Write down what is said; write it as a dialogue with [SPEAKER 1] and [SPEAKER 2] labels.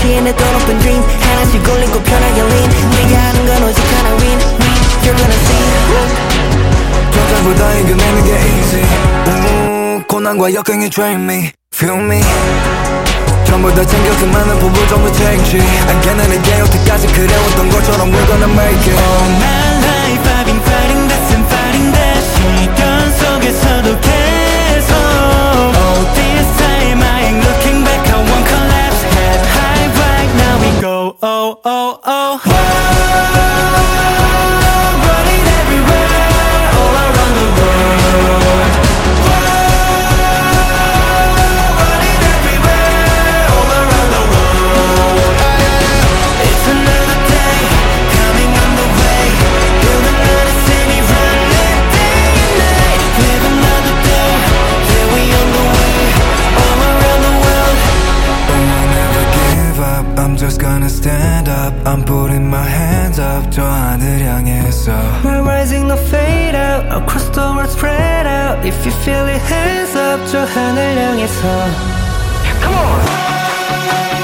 [SPEAKER 1] 취해 내 돈 없던 dream 하나씩 올리고 편하게 lean 네가 하는 건 오직 하나 win You're gonna see
[SPEAKER 2] 전장보다 이겨내는 게 easy 고난과 역경이 drain me feel me 전부 다 챙겨 그 많은 부부 전부 change 안겨내는 게 여태까지 그래왔던 것처럼 we're gonna make it
[SPEAKER 3] All my life I've been fighting this and fighting that 시련 속에서도 계속 Oh this time I ain't looking back I won't collapse head high right now we go oh oh oh Running everywhere all around the world Running everywhere all around the world It's another day coming on the way Build another city run it day and night Live another day yeah we on the way all around the world
[SPEAKER 2] Oh I'll never give up I'm just gonna stand up I'm putting my hands up 저 하늘 향해서
[SPEAKER 3] My rising no fade out Across the world spread out If you feel it hands up 저 하늘 향해서 Come on